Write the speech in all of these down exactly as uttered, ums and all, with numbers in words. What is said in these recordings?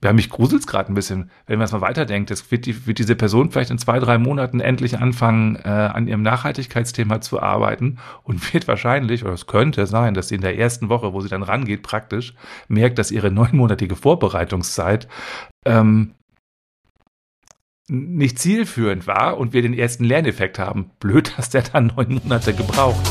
Ja, mich gruselt's gerade ein bisschen, wenn man es mal weiterdenkt. Es wird, die, wird diese Person vielleicht in zwei, drei Monaten endlich anfangen, äh, an ihrem Nachhaltigkeitsthema zu arbeiten und wird wahrscheinlich, oder es könnte sein, dass sie in der ersten Woche, wo sie dann rangeht, praktisch merkt, dass ihre neunmonatige Vorbereitungszeit ähm, nicht zielführend war und wir den ersten Lerneffekt haben. Blöd, dass der dann neun Monate gebraucht.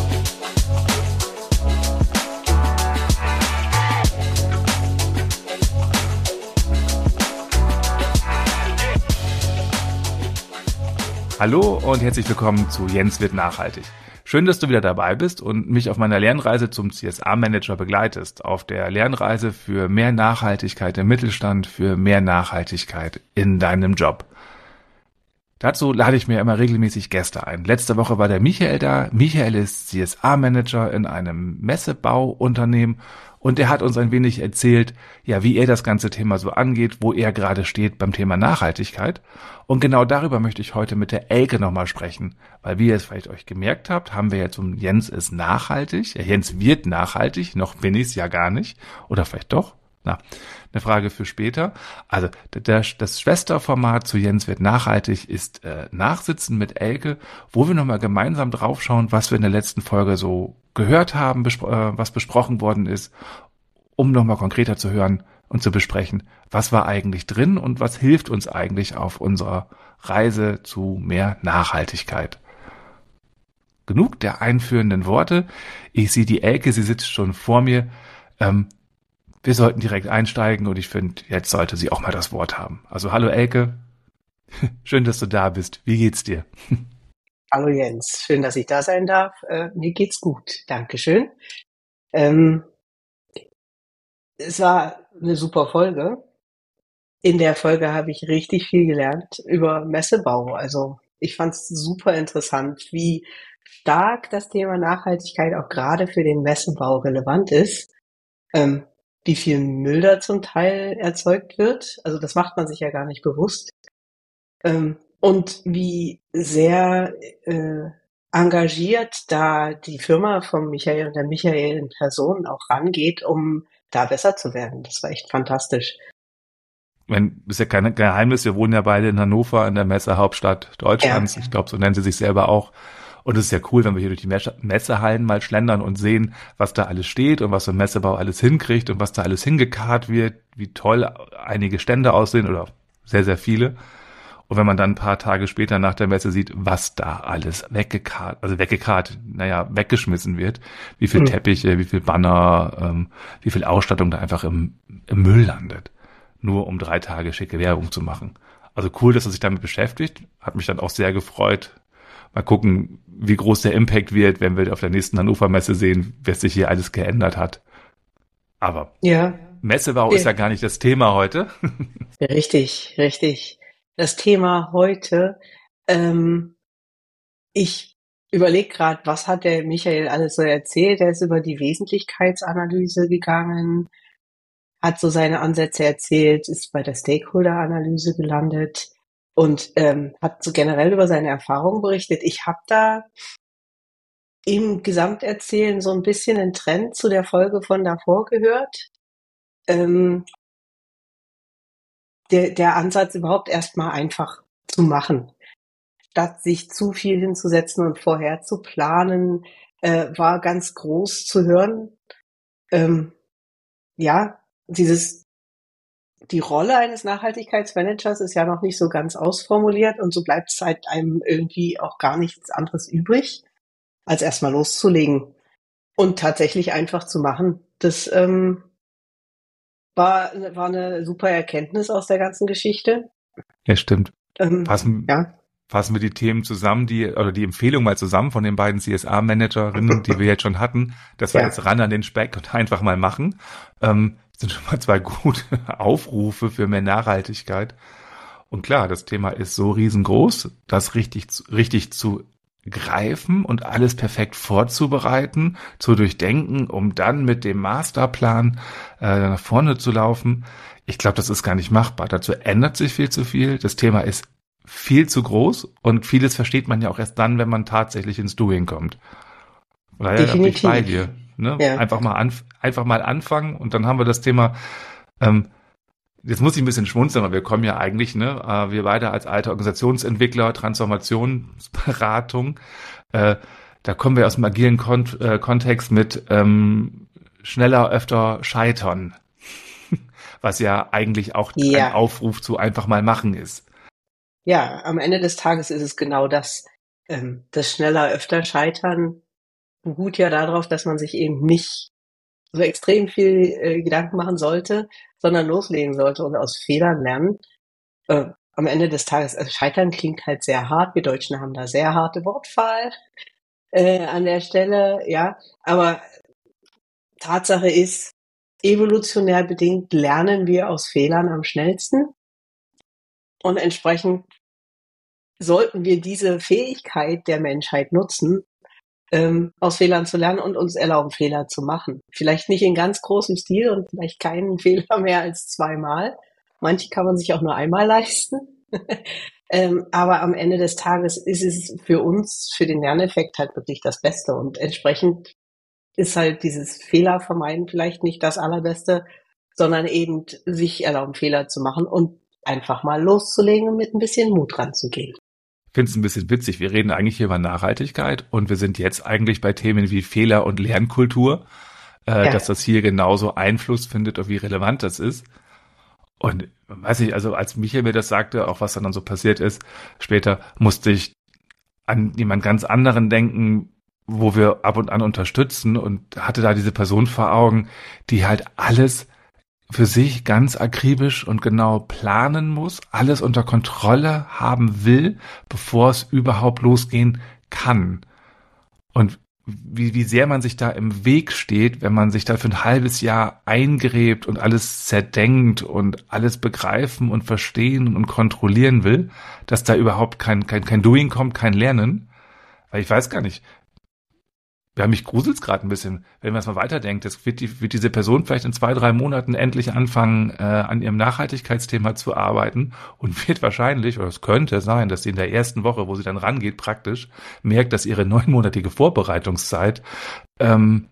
Hallo und herzlich willkommen zu Jens wird nachhaltig. Schön, dass du wieder dabei bist und mich auf meiner Lernreise zum C S A-Manager begleitest. Auf der Lernreise für mehr Nachhaltigkeit im Mittelstand, für mehr Nachhaltigkeit in deinem Job. Dazu lade ich mir immer regelmäßig Gäste ein. Letzte Woche war der Michael da. Michael ist C S A-Manager in einem Messebauunternehmen und er hat uns ein wenig erzählt, ja, wie er das ganze Thema so angeht, wo er gerade steht beim Thema Nachhaltigkeit. Und genau darüber möchte ich heute mit der Elke nochmal sprechen, weil wie ihr es vielleicht euch gemerkt habt, haben wir jetzt um Jens ist nachhaltig. Ja, Jens wird nachhaltig, noch bin ich es ja gar nicht. Oder vielleicht doch? Na, eine Frage für später. Also der, das Schwesterformat zu Jens wird nachhaltig ist äh, Nachsitzen mit Elke, wo wir nochmal gemeinsam draufschauen, was wir in der letzten Folge so gehört haben, bespro- äh, was besprochen worden ist, um nochmal konkreter zu hören und zu besprechen, was war eigentlich drin und was hilft uns eigentlich auf unserer Reise zu mehr Nachhaltigkeit. Genug der einführenden Worte. Ich sehe die Elke, sie sitzt schon vor mir. Ähm, Wir sollten direkt einsteigen und ich finde, jetzt sollte sie auch mal das Wort haben. Also hallo Elke, schön, dass du da bist. Wie geht's dir? Hallo Jens, schön, dass ich da sein darf. Äh, mir geht's gut, Dankeschön. Ähm, es war eine super Folge. In der Folge habe ich richtig viel gelernt über Messebau. Also ich fand es super interessant, wie stark das Thema Nachhaltigkeit auch gerade für den Messebau relevant ist. Ähm, wie viel Müll da zum Teil erzeugt wird. Also das macht man sich ja gar nicht bewusst. Ähm, und wie sehr äh, engagiert da die Firma von Michael und der Michael in Person auch rangeht, um da besser zu werden. Das war echt fantastisch. Ich meine, ist ja kein Geheimnis, wir wohnen ja beide in Hannover, in der Messehauptstadt Deutschlands. Ja. Ich glaube, so nennen sie sich selber auch. Und es ist ja cool, wenn wir hier durch die Messehallen mal schlendern und sehen, was da alles steht und was so ein Messebau alles hinkriegt und was da alles hingekarrt wird, wie toll einige Stände aussehen oder sehr, sehr viele. Und wenn man dann ein paar Tage später nach der Messe sieht, was da alles weggekarrt, also weggekarrt, naja, weggeschmissen wird, wie viel Mhm. Teppiche, wie viel Banner, ähm, wie viel Ausstattung da einfach im, im Müll landet. Nur um drei Tage schicke Werbung zu machen. Also cool, dass er sich damit beschäftigt. Hat mich dann auch sehr gefreut. Mal gucken, wie groß der Impact wird, wenn wir auf der nächsten Hannover-Messe sehen, was sich hier alles geändert hat. Aber Ja. Messebau Ja. ist ja gar nicht das Thema heute. Richtig, richtig. Das Thema heute, ähm, ich überlege gerade, was hat der Michael alles so erzählt? Er ist über die Wesentlichkeitsanalyse gegangen, hat so seine Ansätze erzählt, ist bei der Stakeholder-Analyse gelandet und ähm, hat so generell über seine Erfahrungen berichtet. Ich habe da im Gesamterzählen so ein bisschen einen Trend zu der Folge von davor gehört. Ähm, der, der Ansatz überhaupt erstmal einfach zu machen, statt sich zu viel hinzusetzen und vorher zu planen, äh, war ganz groß zu hören. Ähm, ja, dieses die Rolle eines Nachhaltigkeitsmanagers ist ja noch nicht so ganz ausformuliert und so bleibt es halt einem irgendwie auch gar nichts anderes übrig, als erstmal loszulegen und tatsächlich einfach zu machen. Das ähm, war, war eine super Erkenntnis aus der ganzen Geschichte. Ja, stimmt. Ähm, Fassen, ja. fassen wir die Themen zusammen, die, oder die Empfehlung mal zusammen von den beiden C S A-Managerinnen, die wir jetzt schon hatten, dass wir Ja. jetzt ran an den Speck und einfach mal machen. Ähm, sind schon mal zwei gute Aufrufe für mehr Nachhaltigkeit. Und klar, das Thema ist so riesengroß, das richtig, zu- richtig zu greifen und alles perfekt vorzubereiten, zu durchdenken, um dann mit dem Masterplan äh, nach vorne zu laufen. Ich glaube, das ist gar nicht machbar. Dazu ändert sich viel zu viel. Das Thema ist viel zu groß und vieles versteht man ja auch erst dann, wenn man tatsächlich ins Doing kommt. Von daher da bin ich bei dir. Ne? Ja. Einfach mal anf- einfach mal anfangen und dann haben wir das Thema ähm, Jetzt muss ich ein bisschen schmunzeln, weil wir kommen ja eigentlich, ne, äh, wir beide als alte Organisationsentwickler, Transformationsberatung, äh, da kommen wir aus dem agilen Kon- äh, Kontext mit ähm, schneller, öfter scheitern, was ja eigentlich auch ein Ja, Aufruf zu einfach mal machen ist. ja, am Ende des Tages ist es genau das, ähm, das schneller öfter Scheitern beruht ja darauf, dass man sich eben nicht so extrem viel äh, Gedanken machen sollte, sondern loslegen sollte und aus Fehlern lernen. Äh, am Ende des Tages, also Scheitern klingt halt sehr hart. Wir Deutschen haben da sehr harte Wortwahl äh, an der Stelle, ja. Aber Tatsache ist, evolutionär bedingt lernen wir aus Fehlern am schnellsten und entsprechend sollten wir diese Fähigkeit der Menschheit nutzen, ähm, aus Fehlern zu lernen und uns erlauben, Fehler zu machen. Vielleicht nicht in ganz großem Stil und vielleicht keinen Fehler mehr als zweimal. Manche kann man sich auch nur einmal leisten. ähm, aber am Ende des Tages ist es für uns, für den Lerneffekt halt wirklich das Beste. Und entsprechend ist halt dieses Fehler vermeiden vielleicht nicht das Allerbeste, sondern eben sich erlauben, Fehler zu machen und einfach mal loszulegen und mit ein bisschen Mut ranzugehen. Ich finde es ein bisschen witzig. Wir reden eigentlich hier über Nachhaltigkeit und wir sind jetzt eigentlich bei Themen wie Fehler und Lernkultur, äh, Ja, dass das hier genauso Einfluss findet und wie relevant das ist. Und weiß ich, also als Michael mir das sagte, auch was dann so passiert ist, später musste ich an jemand ganz anderen denken, wo wir ab und an unterstützen und hatte da diese Person vor Augen, die halt alles für sich ganz akribisch und genau planen muss, alles unter Kontrolle haben will, bevor es überhaupt losgehen kann. Und wie, wie sehr man sich da im Weg steht, wenn man sich da für ein halbes Jahr eingräbt und alles zerdenkt und alles begreifen und verstehen und kontrollieren will, dass da überhaupt kein, kein, kein Doing kommt, kein Lernen. Weil ich weiß gar nicht, ja, mich gruselt's gerade ein bisschen, wenn man es mal weiterdenkt. Es wird, die, wird diese Person vielleicht in zwei, drei Monaten endlich anfangen, äh, an ihrem Nachhaltigkeitsthema zu arbeiten und wird wahrscheinlich, oder es könnte sein, dass sie in der ersten Woche, wo sie dann rangeht, praktisch merkt, dass ihre neunmonatige Vorbereitungszeit ähm,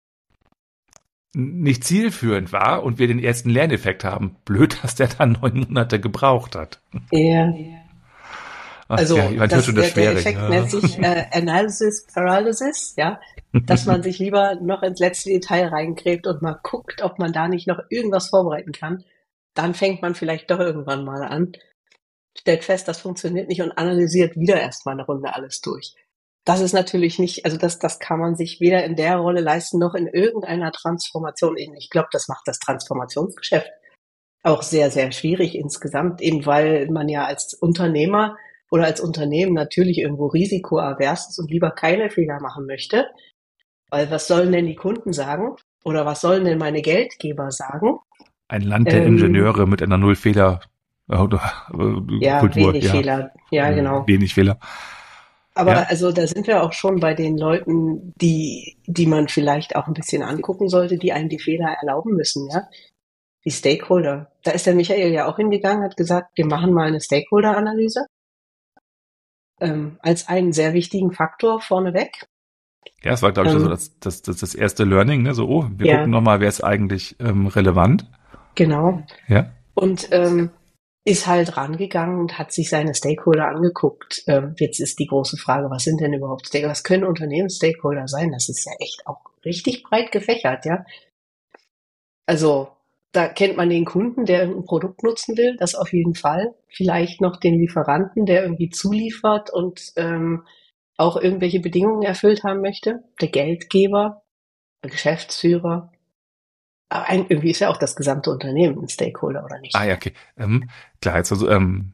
nicht zielführend war und wir den ersten Lerneffekt haben. Blöd, dass der dann neun Monate gebraucht hat. ja. Ach, Also ja, man hört das, schon das der, der Schwere. Effekt Ja. nennt sich äh, Analysis Paralysis, ja, dass man sich lieber noch ins letzte Detail reingräbt und mal guckt, ob man da nicht noch irgendwas vorbereiten kann. Dann fängt man vielleicht doch irgendwann mal an, stellt fest, das funktioniert nicht und analysiert wieder erstmal eine Runde alles durch. Das ist natürlich nicht, also das, das kann man sich weder in der Rolle leisten noch in irgendeiner Transformation. Ich glaube, das macht das Transformationsgeschäft auch sehr, sehr schwierig insgesamt, eben weil man ja als Unternehmer oder als Unternehmen natürlich irgendwo risikoavers ist und lieber keine Fehler machen möchte. Weil was sollen denn die Kunden sagen? Oder was sollen denn meine Geldgeber sagen? Ein Land der Ähm, Ingenieure mit einer Null-Fehler- äh, ja, Kultur, wenig ja. Fehler. Ja, Äh, genau. Wenig Fehler. Aber Ja, also da sind wir auch schon bei den Leuten, die, die man vielleicht auch ein bisschen angucken sollte, die einem die Fehler erlauben müssen, ja. Die Stakeholder. Da ist der Michael ja auch hingegangen, hat gesagt, wir machen mal eine Stakeholder-Analyse. Ähm, als einen sehr wichtigen Faktor vorneweg. ja, es war, glaube ich, so Ähm, das, das, das, das erste Learning, ne? So, oh, wir ja, gucken nochmal, wer ist eigentlich ähm, relevant. genau. Ja. Und ähm, ist halt rangegangen und hat sich seine Stakeholder angeguckt. Ähm, jetzt ist die große Frage, was sind denn überhaupt Stakeholder? Was können Unternehmensstakeholder sein? Das ist ja echt auch richtig breit gefächert, ja. Also da kennt man den Kunden, der irgendein Produkt nutzen will, das auf jeden Fall. Vielleicht noch den Lieferanten, der irgendwie zuliefert und ähm, auch irgendwelche Bedingungen erfüllt haben möchte. Der Geldgeber, der Geschäftsführer. Aber irgendwie ist ja auch das gesamte Unternehmen ein Stakeholder, oder Ah nicht? ja, okay. Ähm, klar, jetzt also, ähm,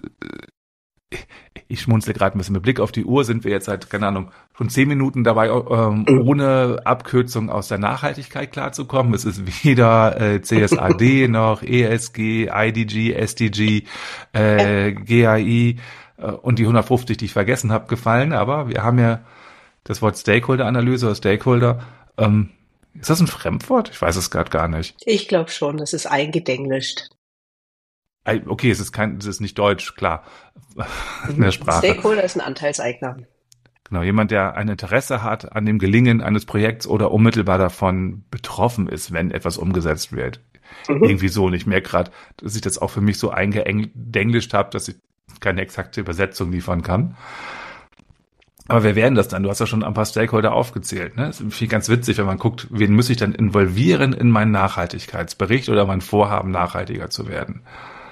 ich schmunzle gerade ein bisschen. Mit Blick auf die Uhr sind wir jetzt seit, keine Ahnung, schon zehn Minuten dabei, ähm, ohne Abkürzung aus der Nachhaltigkeit klarzukommen. Es ist weder äh, C S A D noch E S G, I D G, S D G, äh, G A I äh, und die hundertfünfzig, die ich vergessen habe, gefallen. Aber wir haben ja das Wort Stakeholder-Analyse oder Stakeholder. Ähm, ist das ein Fremdwort? Ich weiß es gerade gar nicht. Ich glaube schon, das ist eingedenglischt. Okay, es ist kein, es ist nicht Deutsch, klar, in der Sprache. Stakeholder ist ein Anteilseigner. Genau, jemand, der ein Interesse hat an dem Gelingen eines Projekts oder unmittelbar davon betroffen ist, wenn etwas umgesetzt wird. Mhm. Irgendwie so. Und ich merke gerade, dass ich das auch für mich so eingedenglischt habe, dass ich keine exakte Übersetzung liefern kann. Aber wer wären das dann? Du hast ja schon ein paar Stakeholder aufgezählt. Ne? Das ist viel ganz witzig, wenn man guckt, wen muss ich dann involvieren in meinen Nachhaltigkeitsbericht oder mein Vorhaben, nachhaltiger zu werden.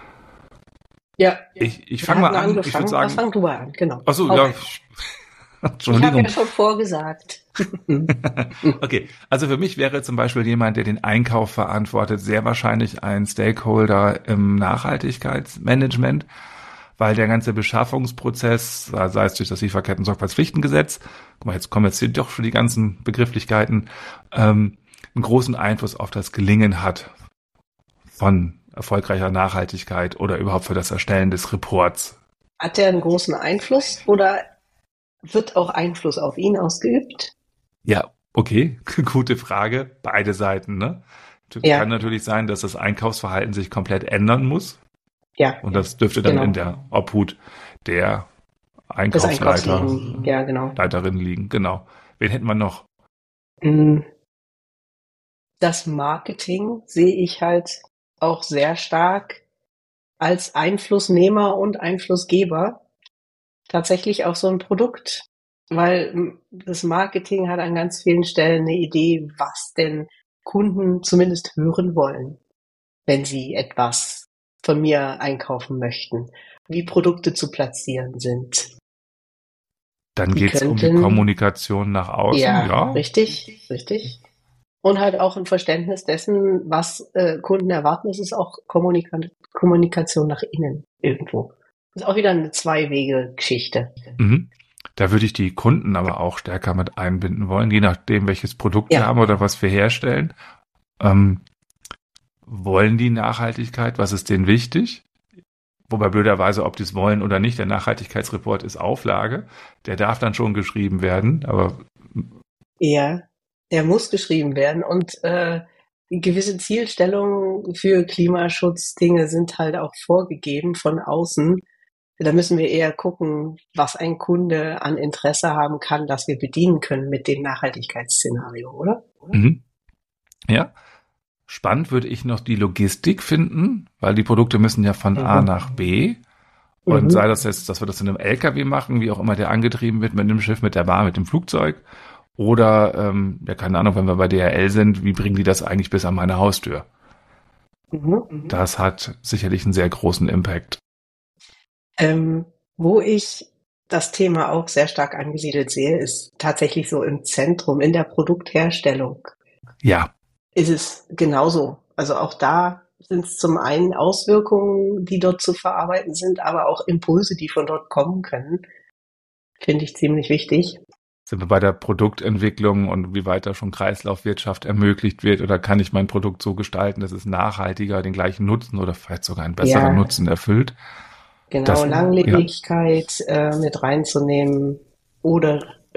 Ja, Ich, ich wir fange mal hatten an, ich würde angefangen. Was sagen, fang du mal an? Genau. ach so, Hau ja, rein. ich- Ich habe Entschuldigung. ja schon vorgesagt. Okay, also für mich wäre zum Beispiel jemand, der den Einkauf verantwortet, sehr wahrscheinlich ein Stakeholder im Nachhaltigkeitsmanagement, weil der ganze Beschaffungsprozess, sei es durch das Lieferketten-Sorgfaltspflichtengesetz, guck mal, jetzt kommen jetzt hier doch schon die ganzen Begrifflichkeiten, ähm, einen großen Einfluss auf das Gelingen hat von erfolgreicher Nachhaltigkeit oder überhaupt für das Erstellen des Reports. Hat der einen großen Einfluss oder wird auch Einfluss auf ihn ausgeübt? Ja, okay, gute Frage. Beide Seiten, ne? Ja. Kann natürlich sein, dass das Einkaufsverhalten sich komplett ändern muss. Ja, Und das dürfte dann genau. in der Obhut der Das Einkaufsleiter, Einkaufsleben. Ja, genau. Leiterin liegen. Genau. Wen hätten wir noch? Mm, Das Marketing sehe ich halt auch sehr stark als Einflussnehmer und Einflussgeber tatsächlich auf so ein Produkt, weil mm, das Marketing hat an ganz vielen Stellen eine Idee, was denn Kunden zumindest hören wollen, wenn sie etwas von mir einkaufen möchten, wie Produkte zu platzieren sind. Dann Die geht's um die könnten- Kommunikation nach außen, Ja, ja. richtig, richtig. Und halt auch ein Verständnis dessen, was äh, Kunden erwarten. Das ist auch Kommunika Kommunikation nach innen irgendwo. Das ist auch wieder eine Zwei-Wege-Geschichte. Mhm. Da würde ich die Kunden aber auch stärker mit einbinden wollen, je nachdem, welches Produkt Ja. wir haben oder was wir herstellen. Ähm, wollen die Nachhaltigkeit? Was ist denen wichtig? Wobei blöderweise, ob die es wollen oder nicht, der Nachhaltigkeitsreport ist Auflage. Der darf dann schon geschrieben werden, aber Ja, der muss geschrieben werden und äh, gewisse Zielstellungen für Klimaschutzdinge sind halt auch vorgegeben von außen. Da müssen wir eher gucken, was ein Kunde an Interesse haben kann, das wir bedienen können mit dem Nachhaltigkeitsszenario, oder? mhm. Ja. Spannend würde ich noch die Logistik finden, weil die Produkte müssen ja von A Mhm. nach B. Und Mhm. sei das jetzt, dass wir das in einem L K W machen, wie auch immer der angetrieben wird, mit einem Schiff, mit der Bahn, mit dem Flugzeug. Oder, ähm, ja, keine Ahnung, wenn wir bei D H L sind, wie bringen die das eigentlich bis an meine Haustür? Mhm. Das hat sicherlich einen sehr großen Impact. Ähm, wo ich das Thema auch sehr stark angesiedelt sehe, ist tatsächlich so im Zentrum, in der Produktherstellung. Ja, Ist es genauso. Also auch da sind es zum einen Auswirkungen, die dort zu verarbeiten sind, aber auch Impulse, die von dort kommen können. Finde ich ziemlich wichtig. sind wir bei der Produktentwicklung und wie weit da schon Kreislaufwirtschaft ermöglicht wird oder kann ich mein Produkt so gestalten, dass es nachhaltiger den gleichen Nutzen oder vielleicht sogar einen besseren Ja. Nutzen erfüllt. Genau, Das- Langlebigkeit äh, mit reinzunehmen oder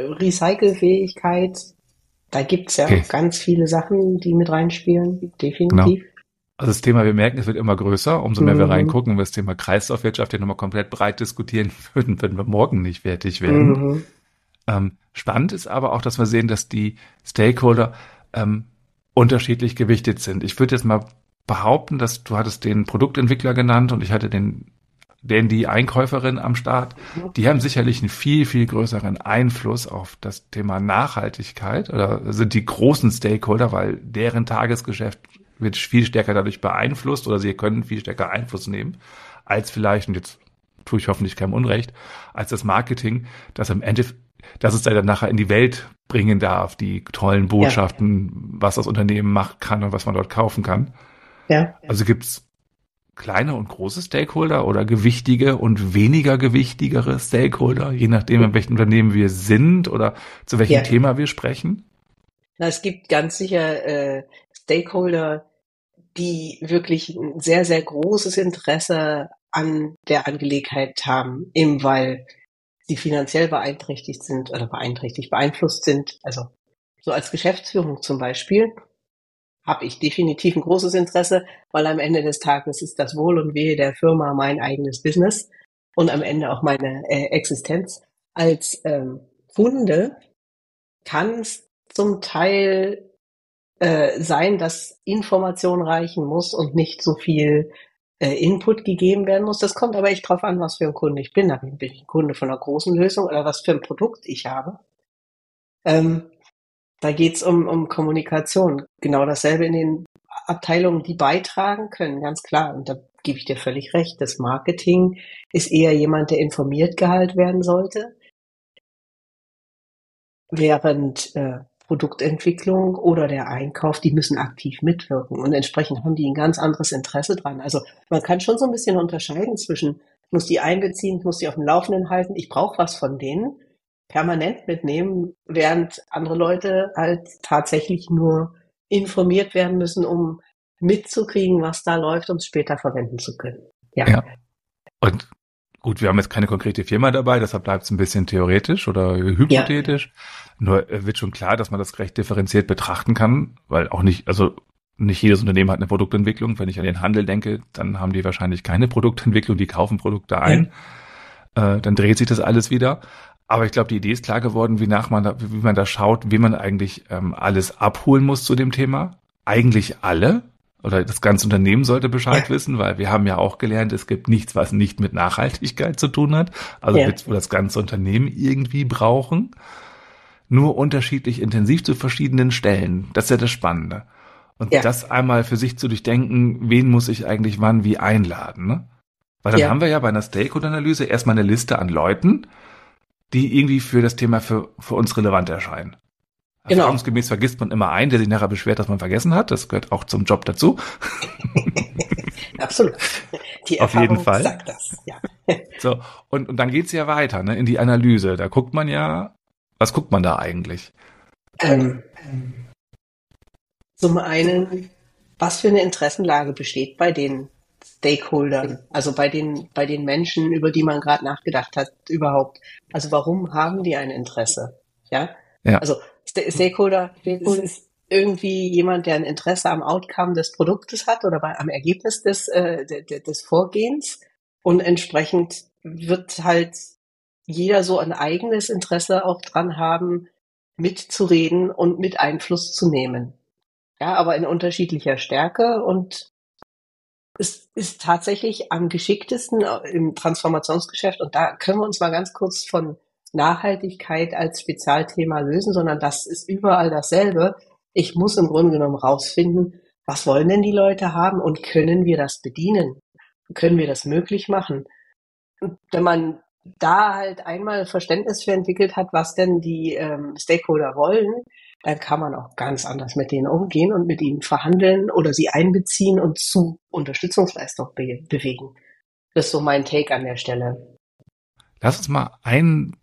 Recycelfähigkeit. Da gibt's ja Okay. auch ganz viele Sachen, die mit reinspielen, definitiv. Also das Thema, wir merken, es wird immer größer. Umso mehr wir Mhm. reingucken, wenn wir das Thema Kreislaufwirtschaft hier nochmal komplett breit diskutieren würden, würden wir morgen nicht fertig werden. Mhm. Ähm, spannend ist aber auch, dass wir sehen, dass die Stakeholder ähm, unterschiedlich gewichtet sind. Ich würde jetzt mal behaupten, dass du hattest den Produktentwickler genannt und ich hatte den, den die Einkäuferin am Start. Die haben sicherlich einen viel, viel größeren Einfluss auf das Thema Nachhaltigkeit oder sind die großen Stakeholder, weil deren Tagesgeschäft wird viel stärker dadurch beeinflusst oder sie können viel stärker Einfluss nehmen, als vielleicht, und jetzt tue ich hoffentlich keinem Unrecht, als das Marketing, das am Ende, dass es dann nachher in die Welt bringen darf, die tollen Botschaften, was das Unternehmen macht kann und was man dort kaufen kann. Ja. Also gibt's kleine und große Stakeholder oder gewichtige und weniger gewichtigere Stakeholder, je nachdem, in welchem Unternehmen wir sind oder zu welchem Ja. Thema wir sprechen? Na, es gibt ganz sicher äh, Stakeholder, die wirklich ein sehr, sehr großes Interesse an der Angelegenheit haben, eben weil sie finanziell beeinträchtigt sind oder beeinträchtigt, beeinflusst sind. Also so als Geschäftsführung zum Beispiel habe ich definitiv ein großes Interesse, weil am Ende des Tages ist das Wohl und Wehe der Firma mein eigenes Business und am Ende auch meine äh, Existenz. Als ähm, Kunde kann es zum Teil äh, sein, dass Information reichen muss und nicht so viel äh, Input gegeben werden muss. Das kommt aber echt drauf an, was für ein Kunde ich bin. Da bin ich ein Kunde von einer großen Lösung oder was für ein Produkt ich habe. Ähm, da geht's um, um Kommunikation. Genau dasselbe in den Abteilungen, die beitragen können, ganz klar. Und da gebe ich dir völlig recht. Das Marketing ist eher jemand, der informiert gehalten werden sollte, während äh, Produktentwicklung oder der Einkauf, die müssen aktiv mitwirken. Und entsprechend haben die ein ganz anderes Interesse dran. Also man kann schon so ein bisschen unterscheiden zwischen, ich muss die einbeziehen, ich muss die auf dem Laufenden halten, ich brauche was von denen, permanent mitnehmen, während andere Leute halt tatsächlich nur informiert werden müssen, um mitzukriegen, was da läuft, um es später verwenden zu können. Ja. Ja. Und gut, wir haben jetzt keine konkrete Firma dabei, deshalb bleibt es ein bisschen theoretisch oder hypothetisch. Ja. Nur äh, wird schon klar, dass man das recht differenziert betrachten kann, weil auch nicht, also nicht jedes Unternehmen hat eine Produktentwicklung. Wenn ich an den Handel denke, dann haben die wahrscheinlich keine Produktentwicklung, die kaufen Produkte ein. Ja. Äh, dann dreht sich das alles wieder. Aber ich glaube, die Idee ist klar geworden, wie nach man da, wie man da schaut, wie man eigentlich ähm, alles abholen muss zu dem Thema. Eigentlich alle oder das ganze Unternehmen sollte Bescheid ja. wissen, weil wir haben ja auch gelernt, es gibt nichts, was nicht mit Nachhaltigkeit zu tun hat. Also ja. wird wohl das ganze Unternehmen irgendwie brauchen. Nur unterschiedlich intensiv zu verschiedenen Stellen. Das ist ja das Spannende. Und ja. das einmal für sich zu durchdenken, wen muss ich eigentlich wann wie einladen, ne? Weil dann ja. haben wir ja bei einer Stakeholder-Analyse erstmal eine Liste an Leuten, die irgendwie für das Thema für, für uns relevant erscheinen. Genau. Erfahrungsgemäß vergisst man immer einen, der sich nachher beschwert, dass man vergessen hat. Das gehört auch zum Job dazu. Absolut. Die Auf Erfahrung jeden Fall. sagt das, ja. So, und, und dann geht's ja weiter, ne, in die Analyse. Da guckt man ja, was guckt man da eigentlich? Ähm, zum einen, was für eine Interessenlage besteht bei den Stakeholdern, also bei den, bei den Menschen, über die man gerade nachgedacht hat, überhaupt. Also warum haben die ein Interesse? Ja, ja. Also St- Stakeholder das ist irgendwie jemand, der ein Interesse am Outcome des Produktes hat oder bei, am Ergebnis des, äh, de, de, des Vorgehens und entsprechend wird halt jeder so ein eigenes Interesse auch dran haben, mitzureden und mit Einfluss zu nehmen. Ja, aber in unterschiedlicher Stärke und es ist tatsächlich am geschicktesten im Transformationsgeschäft und da können wir uns mal ganz kurz von Nachhaltigkeit als Spezialthema lösen, sondern das ist überall dasselbe. Ich muss im Grunde genommen rausfinden, was wollen denn die Leute haben und können wir das bedienen? Können wir das möglich machen? Und wenn man da halt einmal Verständnis für entwickelt hat, was denn die ähm, Stakeholder wollen, dann kann man auch ganz anders mit denen umgehen und mit ihnen verhandeln oder sie einbeziehen und zu Unterstützungsleistung be- bewegen. Das ist so mein Take an der Stelle. Lass uns mal ein,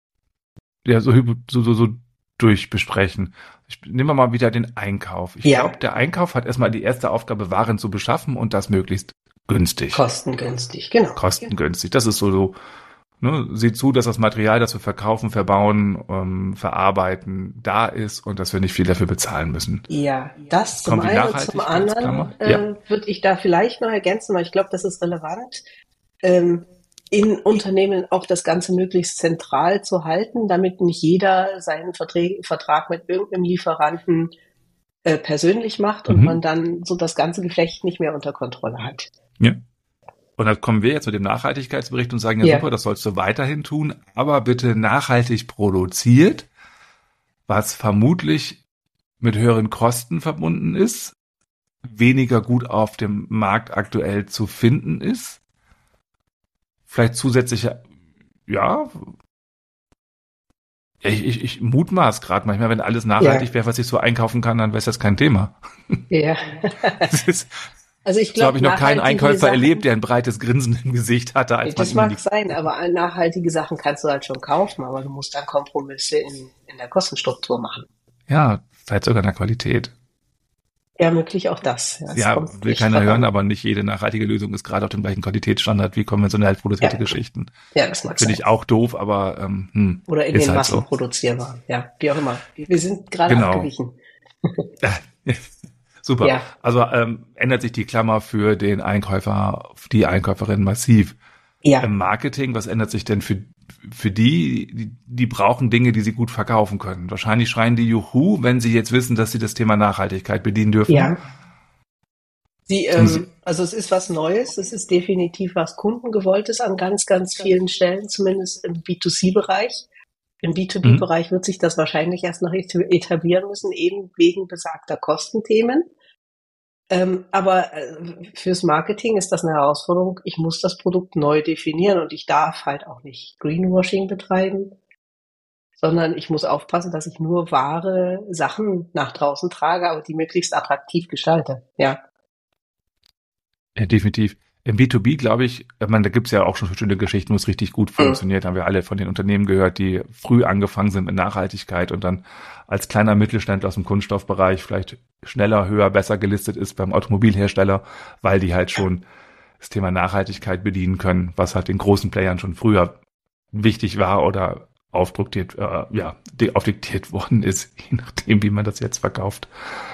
ja, so, so, so, so durchbesprechen. Ich nehme mal wieder den Einkauf. Ich ja. glaube, der Einkauf hat erstmal die erste Aufgabe, Waren zu beschaffen und das möglichst günstig. Kostengünstig, genau. Kostengünstig. Das ist so, so, ne, sieht zu, dass das Material, das wir verkaufen, verbauen, ähm, verarbeiten, da ist und dass wir nicht viel dafür bezahlen müssen. Ja, das zum einen und zum anderen äh, ja. würde ich da vielleicht noch ergänzen, weil ich glaube, das ist relevant, ähm, in Unternehmen auch das Ganze möglichst zentral zu halten, damit nicht jeder seinen Vertrag, Vertrag mit irgendeinem Lieferanten äh, persönlich macht und mhm. man dann so das ganze Geflecht nicht mehr unter Kontrolle hat. Ja. Und dann kommen wir jetzt mit dem Nachhaltigkeitsbericht und sagen, ja, ja super, das sollst du weiterhin tun, aber bitte nachhaltig produziert, was vermutlich mit höheren Kosten verbunden ist, weniger gut auf dem Markt aktuell zu finden ist, vielleicht zusätzliche, ja, ich, ich, ich mutmaß gerade manchmal, wenn alles nachhaltig ja. wäre, was ich so einkaufen kann, dann wäre es das kein Thema. Ja. Das ist, Also ich so glaube, habe ich noch keinen Einkäufer Sachen, erlebt, der ein breites Grinsen im Gesicht hatte. Als das man mag sein, aber nachhaltige Sachen kannst du halt schon kaufen, aber du musst dann Kompromisse in, in der Kostenstruktur machen. Ja, vielleicht sogar in der Qualität. Ja, möglich auch das. Ja, ja will keiner hören, aber nicht jede nachhaltige Lösung ist gerade auf dem gleichen Qualitätsstandard wie konventionell produzierte ja. Geschichten. Ja, das mag Finde sein. ich auch doof, aber ähm, hm, oder in ist den halt Massen so. produzierbar. Ja, wie auch immer. Wir sind gerade genau. abgewichen. Super. Ja. Also ähm, ändert sich die Klammer für den Einkäufer, die Einkäuferin massiv. Ja. Im Marketing, was ändert sich denn für für die, die, die brauchen Dinge, die sie gut verkaufen können. Wahrscheinlich schreien die Juhu, wenn sie jetzt wissen, dass sie das Thema Nachhaltigkeit bedienen dürfen. Ja. Sie, Und sie ähm, also es ist was Neues, es ist definitiv was Kundengewolltes an ganz, ganz vielen Stellen, zumindest im B zwei C-Bereich. Im B zwei Mhm. B-Bereich wird sich das wahrscheinlich erst noch etablieren müssen, eben wegen besagter Kostenthemen. Ähm, aber äh, fürs Marketing ist das eine Herausforderung. Ich muss das Produkt neu definieren und ich darf halt auch nicht Greenwashing betreiben, sondern ich muss aufpassen, dass ich nur wahre Sachen nach draußen trage, aber die möglichst attraktiv gestalte. Ja. Ja, definitiv. Im B zwei B, glaube ich, ich meine, da gibt's ja auch schon verschiedene Geschichten, wo es richtig gut Mhm. funktioniert. Haben wir alle von den Unternehmen gehört, die früh angefangen sind mit Nachhaltigkeit und dann als kleiner Mittelständler aus dem Kunststoffbereich vielleicht schneller, höher, besser gelistet ist beim Automobilhersteller, weil die halt schon das Thema Nachhaltigkeit bedienen können, was halt den großen Playern schon früher wichtig war oder aufdiktiert, äh, ja, de- aufdiktiert worden ist, je nachdem, wie man das jetzt verkauft.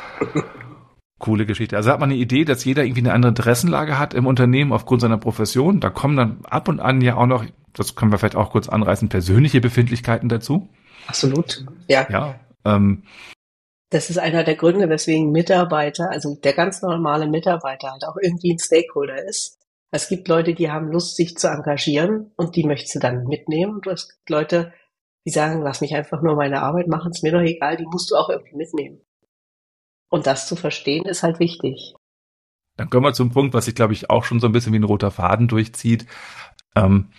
Coole Geschichte. Also hat man eine Idee, dass jeder irgendwie eine andere Interessenlage hat im Unternehmen aufgrund seiner Profession. Da kommen dann ab und an ja auch noch, das können wir vielleicht auch kurz anreißen, persönliche Befindlichkeiten dazu. Absolut. Ja. Ja, ähm, Das ist einer der Gründe, weswegen Mitarbeiter, also der ganz normale Mitarbeiter halt auch irgendwie ein Stakeholder ist. Es gibt Leute, die haben Lust, sich zu engagieren und die möchtest du dann mitnehmen. Und es gibt Leute, die sagen, lass mich einfach nur meine Arbeit machen, ist mir doch egal, die musst du auch irgendwie mitnehmen. Und das zu verstehen, ist halt wichtig. dann kommen wir zum Punkt, was sich, glaube ich, auch schon so ein bisschen wie ein roter Faden durchzieht. Ähm,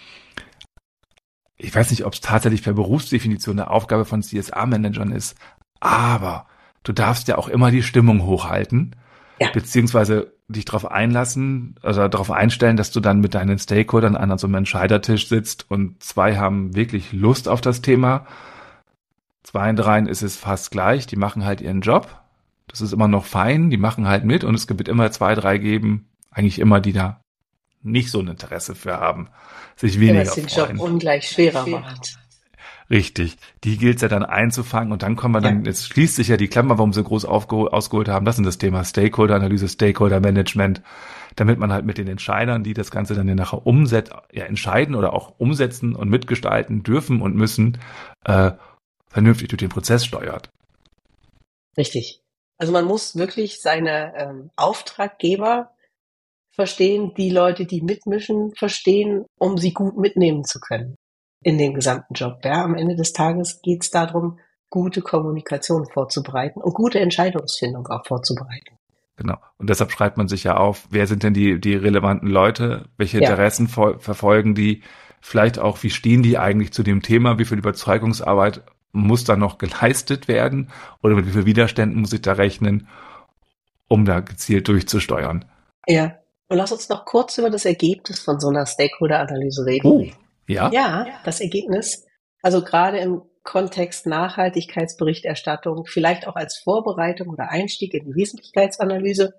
ich weiß nicht, ob es tatsächlich per Berufsdefinition eine Aufgabe von C S A-Managern ist, aber du darfst ja auch immer die Stimmung hochhalten, Ja. beziehungsweise dich darauf einlassen, also darauf einstellen, dass du dann mit deinen Stakeholdern an so einem Entscheidertisch sitzt und zwei haben wirklich Lust auf das Thema. Zwei und dreien ist es fast gleich, die machen halt ihren Job. Das ist immer noch fein, die machen halt mit und es wird immer zwei, drei geben, eigentlich immer, die da nicht so ein Interesse für haben, sich weniger Was den Job freuen. ungleich schwerer macht. Richtig, die gilt es ja dann einzufangen und dann kommen wir dann, Ja. jetzt schließt sich ja die Klammer, warum sie groß aufgeho- ausgeholt haben, das ist das Thema Stakeholder-Analyse, Stakeholder-Management, damit man halt mit den Entscheidern, die das Ganze dann ja nachher umset ja, entscheiden oder auch umsetzen und mitgestalten dürfen und müssen, äh, vernünftig durch den Prozess steuert. Richtig. Also man muss wirklich seine ähm, Auftraggeber verstehen, die Leute, die mitmischen, verstehen, um sie gut mitnehmen zu können in den gesamten Job. Ja, am Ende des Tages geht es darum, gute Kommunikation vorzubereiten und gute Entscheidungsfindung auch vorzubereiten. Genau. Und deshalb schreibt man sich ja auf, wer sind denn die, die relevanten Leute, welche Ja. Interessen ver- verfolgen die, vielleicht auch, wie stehen die eigentlich zu dem Thema, wie viel Überzeugungsarbeit muss da noch geleistet werden oder mit wie viel Widerständen muss ich da rechnen, um da gezielt durchzusteuern. Ja. Und lass uns noch kurz über das Ergebnis von so einer Stakeholder-Analyse reden. Oh, ja? Ja, das Ergebnis. Also gerade im Kontext Nachhaltigkeitsberichterstattung, vielleicht auch als Vorbereitung oder Einstieg in die Wesentlichkeitsanalyse.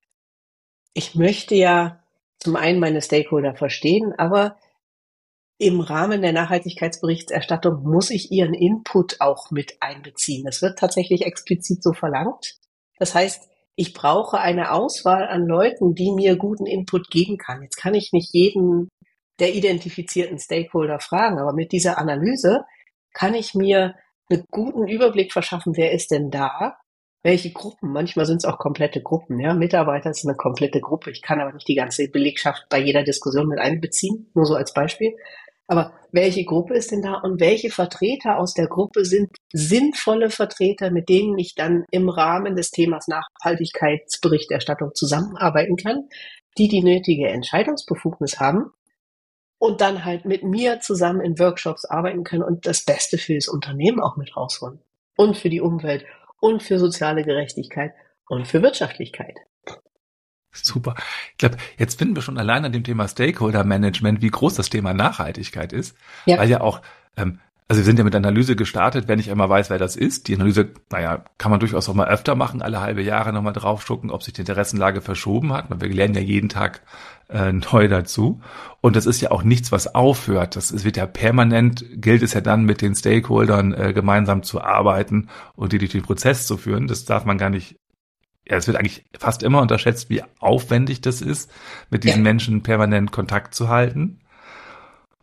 Ich möchte ja zum einen meine Stakeholder verstehen, aber im Rahmen der Nachhaltigkeitsberichterstattung muss ich ihren Input auch mit einbeziehen. Das wird tatsächlich explizit so verlangt. Das heißt, ich brauche eine Auswahl an Leuten, die mir guten Input geben kann. Jetzt kann ich nicht jeden der identifizierten Stakeholder fragen, aber mit dieser Analyse kann ich mir einen guten Überblick verschaffen, wer ist denn da, welche Gruppen, manchmal sind es auch komplette Gruppen, ja, Mitarbeiter ist eine komplette Gruppe, ich kann aber nicht die ganze Belegschaft bei jeder Diskussion mit einbeziehen, nur so als Beispiel, aber welche Gruppe ist denn da und welche Vertreter aus der Gruppe sind sinnvolle Vertreter, mit denen ich dann im Rahmen des Themas Nachhaltigkeitsberichterstattung zusammenarbeiten kann, die die nötige Entscheidungsbefugnis haben und dann halt mit mir zusammen in Workshops arbeiten können und das Beste für das Unternehmen auch mit rausholen. Und für die Umwelt und für soziale Gerechtigkeit und für Wirtschaftlichkeit. Super. Ich glaube, jetzt finden wir schon allein an dem Thema Stakeholder-Management, wie groß das Thema Nachhaltigkeit ist. Ja. Weil ja auch, ähm, also wir sind ja mit Analyse gestartet, wenn ich einmal weiß, wer das ist. Die Analyse, naja, kann man durchaus auch mal öfter machen, alle halbe Jahre nochmal drauf gucken, ob sich die Interessenlage verschoben hat. Weil wir lernen ja jeden Tag äh, neu dazu. Und das ist ja auch nichts, was aufhört. Das ist, wird ja permanent, gilt es ja dann mit den Stakeholdern äh, gemeinsam zu arbeiten und die durch den Prozess zu führen. Das darf man gar nicht. Ja, es wird eigentlich fast immer unterschätzt, wie aufwendig das ist, mit diesen Ja. Menschen permanent Kontakt zu halten.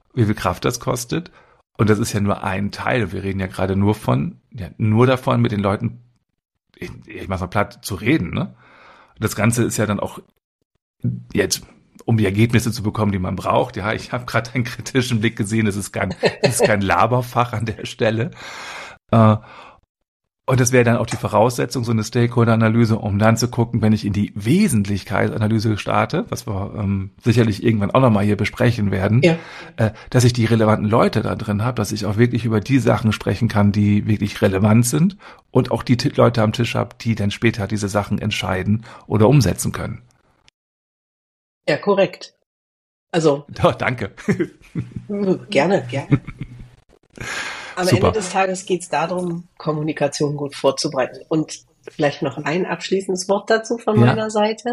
wie viel Kraft das kostet. Und das ist ja nur ein Teil. Wir reden ja gerade nur von, ja, nur davon, mit den Leuten, ich, ich mach's mal platt, zu reden, ne? Das Ganze ist ja dann auch jetzt, um die Ergebnisse zu bekommen, die man braucht. Ja, ich habe gerade einen kritischen Blick gesehen. Es ist kein, es ist kein Laberfach an der Stelle. Äh, Und das wäre dann auch die Voraussetzung, so eine Stakeholder-Analyse, um dann zu gucken, wenn ich in die Wesentlichkeitsanalyse starte, was wir ähm, sicherlich irgendwann auch nochmal hier besprechen werden, Ja. äh, dass ich die relevanten Leute da drin habe, dass ich auch wirklich über die Sachen sprechen kann, die wirklich relevant sind und auch die T- Leute am Tisch habe, die dann später diese Sachen entscheiden oder umsetzen können. Ja, korrekt. Also, Oh, danke. gerne, gerne. Am Super. Ende des Tages geht es darum, Kommunikation gut vorzubereiten. Und vielleicht noch ein abschließendes Wort dazu von Ja. meiner Seite.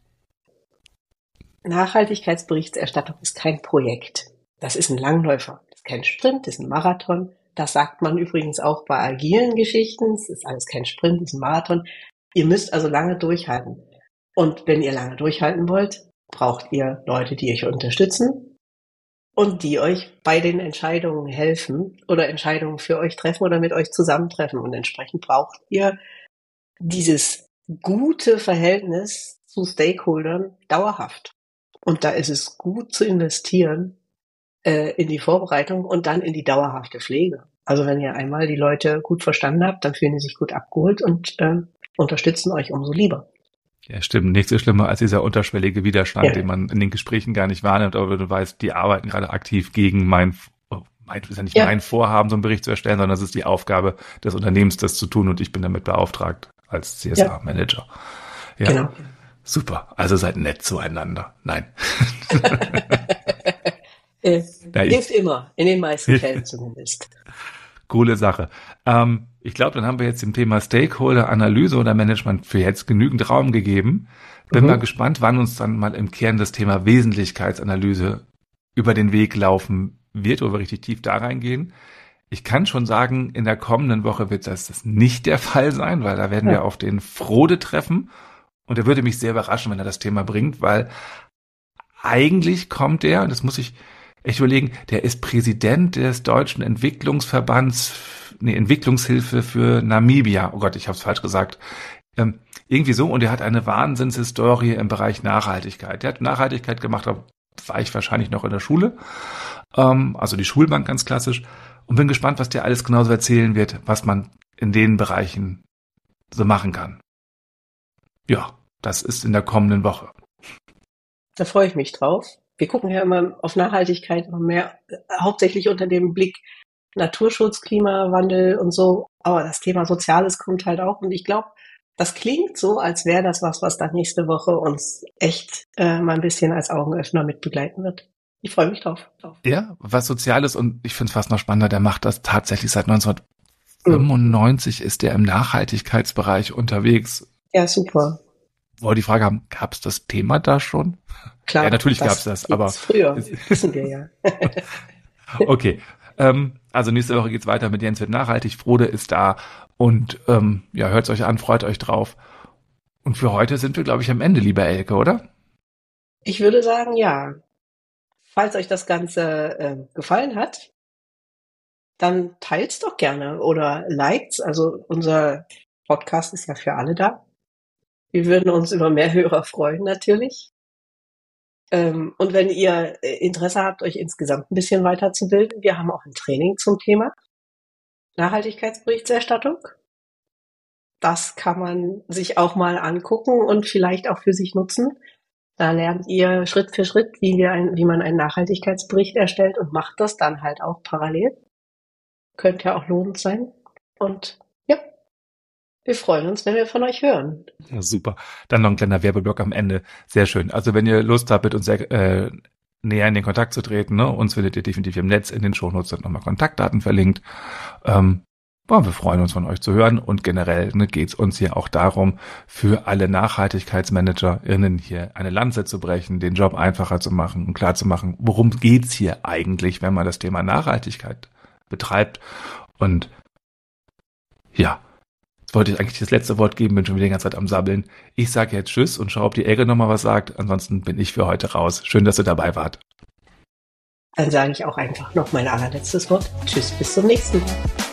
Nachhaltigkeitsberichterstattung ist kein Projekt. Das ist ein Langläufer. Das ist kein Sprint, das ist ein Marathon. Das sagt man übrigens auch bei agilen Geschichten. Es ist alles kein Sprint, es ist ein Marathon. Ihr müsst also lange durchhalten. Und wenn ihr lange durchhalten wollt, braucht ihr Leute, die euch unterstützen und die euch bei den Entscheidungen helfen oder Entscheidungen für euch treffen oder mit euch zusammentreffen. Und entsprechend braucht ihr dieses gute Verhältnis zu Stakeholdern dauerhaft. Und da ist es gut zu investieren äh, in die Vorbereitung und dann in die dauerhafte Pflege. Also wenn ihr einmal die Leute gut verstanden habt, dann fühlen die sich gut abgeholt und äh, unterstützen euch umso lieber. Ja, stimmt. Nichts so schlimmer als dieser unterschwellige Widerstand, Ja. den man in den Gesprächen gar nicht wahrnimmt, aber du weißt, die arbeiten gerade aktiv gegen mein, oh, mein ist ja nicht Ja. mein Vorhaben, so einen Bericht zu erstellen, sondern es ist die Aufgabe des Unternehmens, das zu tun und ich bin damit beauftragt als C S A-Manager. Ja, Genau. super. Also seid nett zueinander. Nein. äh, Ja, ich- hilft immer, in den meisten Fällen zumindest. Coole Sache. Ähm, ich glaube, dann haben wir jetzt dem Thema Stakeholder-Analyse oder Management für jetzt genügend Raum gegeben. Bin Mhm. mal gespannt, wann uns dann mal im Kern das Thema Wesentlichkeitsanalyse über den Weg laufen wird, wo wir richtig tief da reingehen. Ich kann schon sagen, in der kommenden Woche wird das, das nicht der Fall sein, weil da werden Ja. wir auf den Frode treffen. Und er würde mich sehr überraschen, wenn er das Thema bringt, weil eigentlich kommt er, und das muss ich echt überlegen, der ist Präsident des Deutschen Entwicklungsverbands, nee, Entwicklungshilfe für Namibia. Oh Gott, ich habe es falsch gesagt. Ähm, irgendwie so, und er hat eine Wahnsinnshistorie im Bereich Nachhaltigkeit. Der hat Nachhaltigkeit gemacht, da war ich wahrscheinlich noch in der Schule, ähm, also die Schulbank ganz klassisch, und bin gespannt, was der alles genauso erzählen wird, was man in den Bereichen so machen kann. Ja, das ist in der kommenden Woche. Da freue ich mich drauf. Wir gucken ja immer auf Nachhaltigkeit immer mehr, äh, hauptsächlich unter dem Blick Naturschutz, Klimawandel und so. Aber das Thema Soziales kommt halt auch. Und ich glaube, das klingt so, als wäre das was, was dann nächste Woche uns echt äh, mal ein bisschen als Augenöffner mit begleiten wird. Ich freue mich drauf. drauf. Ja, was Soziales, und ich finde es fast noch spannender, der macht das tatsächlich seit neunzehnhundertfünfundneunzig, ist der im Nachhaltigkeitsbereich unterwegs. Ja, super. Wo wir die Frage haben, gab es das Thema da schon? Klar. Ja, natürlich gab's das, aber- gibt's früher, wissen wir ja. Okay, ähm, also nächste Woche geht's weiter mit Jens wird nachhaltig, Frode ist da und ähm, ja, hört's euch an, freut euch drauf. Und für heute sind wir, glaube ich, am Ende, lieber Elke, oder? Ich würde sagen, ja. Falls euch das Ganze äh, gefallen hat, dann teilt's doch gerne oder liked's. Also unser Podcast ist ja für alle da. Wir würden uns über mehr Hörer freuen, natürlich. Ähm, und wenn ihr äh, Interesse habt, euch insgesamt ein bisschen weiterzubilden, wir haben auch ein Training zum Thema Nachhaltigkeitsberichterstattung. Das kann man sich auch mal angucken und vielleicht auch für sich nutzen. Da lernt ihr Schritt für Schritt, wie, wir ein, wie man einen Nachhaltigkeitsbericht erstellt und macht das dann halt auch parallel. Könnte ja auch lohnend sein. Und ja, wir freuen uns, wenn wir von euch hören. Ja, super. Dann noch ein kleiner Werbeblock am Ende. Sehr schön. Also wenn ihr Lust habt, mit uns äh, näher in den Kontakt zu treten, ne, uns findet ihr definitiv im Netz, in den Shownotes sind nochmal Kontaktdaten verlinkt. Ähm, boah, wir freuen uns, von euch zu hören, und generell ne, geht es uns hier auch darum, für alle NachhaltigkeitsmanagerInnen hier eine Lanze zu brechen, den Job einfacher zu machen und klar zu machen, worum geht's hier eigentlich, wenn man das Thema Nachhaltigkeit betreibt. Und ja, jetzt wollte ich eigentlich das letzte Wort geben, bin schon wieder die ganze Zeit am Sabbeln. Ich sage jetzt Tschüss und schaue, ob die Elke nochmal was sagt. Ansonsten bin ich für heute raus. Schön, dass ihr dabei wart. dann sage ich auch einfach noch mein allerletztes Wort. Tschüss, bis zum nächsten Mal.